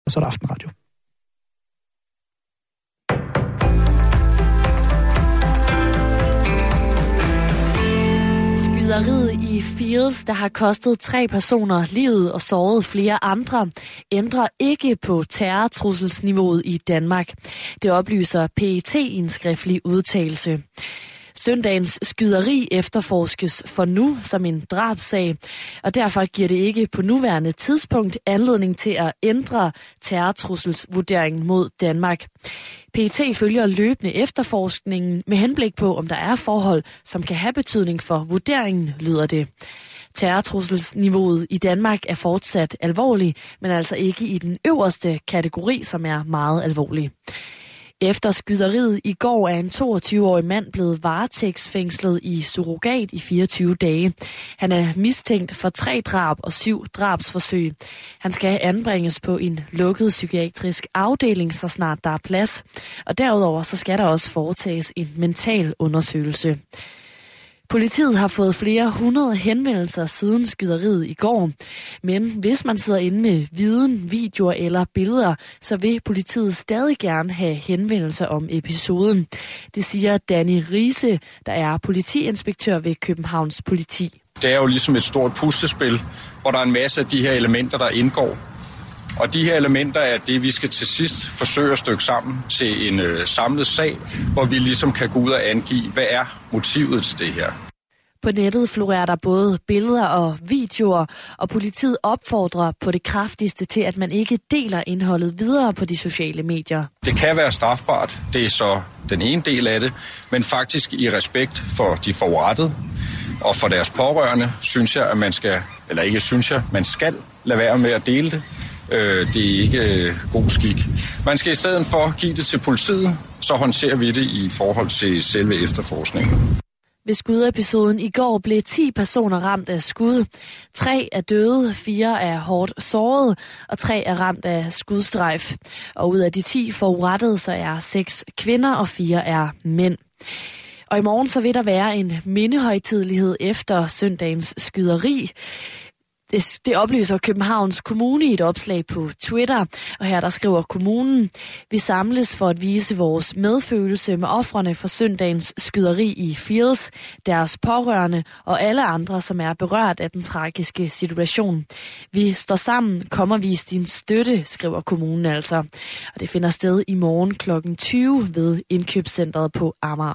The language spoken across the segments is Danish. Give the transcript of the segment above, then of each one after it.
og så er der Aftenradio. Skyderiet i Fields, der har kostet 3 personer livet og såret flere andre, ændrer ikke på terrortrusselsniveauet i Danmark. Det oplyser PET i en skriftlig udtalelse. Søndagens skyderi efterforskes for nu som en drabssag, og derfor giver det ikke på nuværende tidspunkt anledning til at ændre terrortrusselsvurderingen mod Danmark. PET følger løbende efterforskningen med henblik på, om der er forhold, som kan have betydning for vurderingen, lyder det. Terrortrusselsniveauet i Danmark er fortsat alvorlig, men altså ikke i den øverste kategori, som er meget alvorlig. Efter skyderiet i går er en 22-årig mand blevet varetægtsfængslet i surrogat i 24 dage. Han er mistænkt for 3 drab og 7 drabsforsøg. Han skal anbringes på en lukket psykiatrisk afdeling, så snart der er plads. Og derudover så skal der også foretages en mental undersøgelse. Politiet har fået flere 100 henvendelser siden skyderiet i går. Men hvis man sidder inde med viden, videoer eller billeder, så vil politiet stadig gerne have henvendelser om episoden. Det siger Danny Riese, der er politiinspektør ved Københavns Politi. Det er jo ligesom et stort puslespil, hvor der er en masse af de her elementer, der indgår. Og de her elementer er det, vi skal til sidst forsøge at stykke sammen til en samlet sag, hvor vi ligesom kan gå ud og angive, hvad er motivet til det her. På nettet florerer der både billeder og videoer, og politiet opfordrer på det kraftigste til, at man ikke deler indholdet videre på de sociale medier. Det kan være strafbart, det er så den ene del af det, men faktisk i respekt for de forurettede og for deres pårørende, synes jeg, at man skal, eller ikke synes jeg, man skal lade være med at dele det. Det er ikke god skik. Man skal i stedet for give det til politiet, så håndterer vi det i forhold til selve efterforskningen. Ved skudepisoden i går blev 10 personer ramt af skud. 3 er døde, 4 er hårdt såret, og 3 er ramt af skudstrejf. Og ud af de 10 forurettede, så er 6 kvinder og 4 er mænd. Og i morgen så vil der være en mindehøjtidelighed efter søndagens skyderi. Det oplyser Københavns Kommune i et opslag på Twitter, og her der skriver kommunen: Vi samles for at vise vores medfølelse med ofrene for søndagens skyderi i Fields, deres pårørende og alle andre, som er berørt af den tragiske situation. Vi står sammen, kom og vis din støtte, skriver kommunen altså. Og det finder sted i morgen kl. 20 ved indkøbscentret på Amager.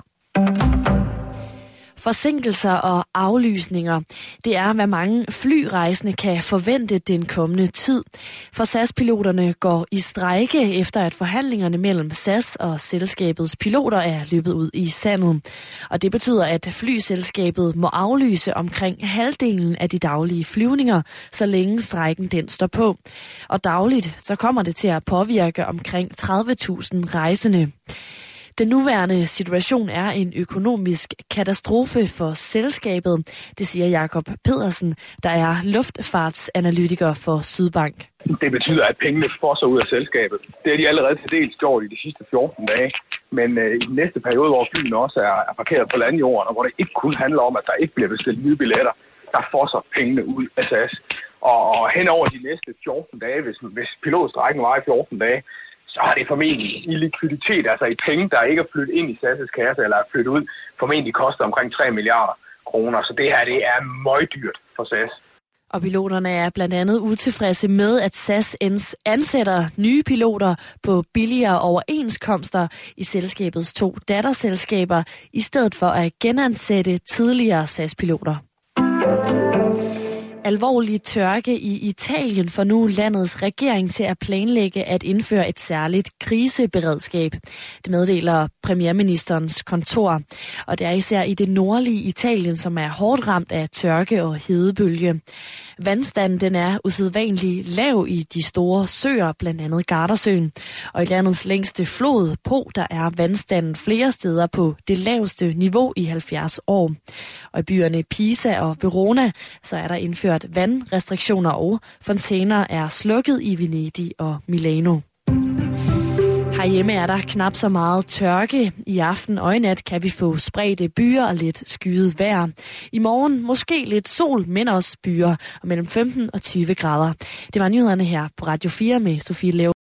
Forsinkelser og aflysninger, det er, hvad mange flyrejsende kan forvente den kommende tid. For SAS-piloterne går i strejke efter, at forhandlingerne mellem SAS og selskabets piloter er løbet ud i sandet. Og det betyder, at flyselskabet må aflyse omkring halvdelen af de daglige flyvninger, så længe strejken den står på. Og dagligt så kommer det til at påvirke omkring 30.000 rejsende. Den nuværende situation er en økonomisk katastrofe for selskabet, det siger Jakob Pedersen, der er luftfartsanalytiker for Sydbank. Det betyder, at pengene fosser ud af selskabet. Det er de allerede til dels gjort i de sidste 14 dage. Men i den næste periode, hvor flyene også er parkeret på landjorden, og hvor det ikke kun handler om, at der ikke bliver bestilt nye billetter, der fosser pengene ud af SAS. Og hen over de næste 14 dage, hvis pilotstrækken var i 14 dage, så har det formentlig i likviditet, altså i penge, der ikke er flyttet ind i SAS' kasse eller er flyttet ud, formentlig koster omkring 3 milliarder kroner. Så det her, det er møgdyrt for SAS. Og piloterne er blandt andet utilfredse med, at SAS ansætter nye piloter på billigere overenskomster i selskabets 2 datterselskaber, i stedet for at genansætte tidligere SAS-piloter. Alvorlig tørke i Italien får nu landets regering til at planlægge at indføre et særligt kriseberedskab. Det meddeler premierministerens kontor. Og det er især i det nordlige Italien, som er hårdt ramt af tørke og hedebølge. Vandstanden den er usædvanlig lav i de store søer, blandt andet Gardasøen. Og i landets længste flod, Po, der er vandstanden flere steder på det laveste niveau i 70 år. Og i byerne Pisa og Verona, så er der indført vandrestriktioner, og fontæner er slukket i Venedig og Milano. Herhjemme er der knap så meget tørke. I aften og i nat kan vi få spredte byer og lidt skyet vejr. I morgen måske lidt sol, men også byer, og mellem 15 og 20 grader. Det var nyhederne her på Radio 4 med Sofie Leo.